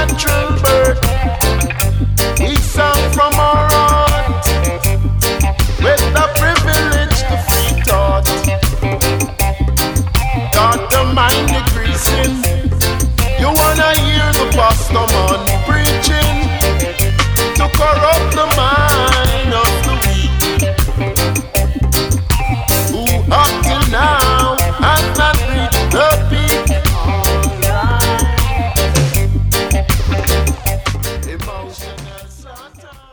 natural birth. He sang from our heart with the privilege to free thought. Got the mind decreasing. You wanna hear the pastor man preaching to corrupt the mind of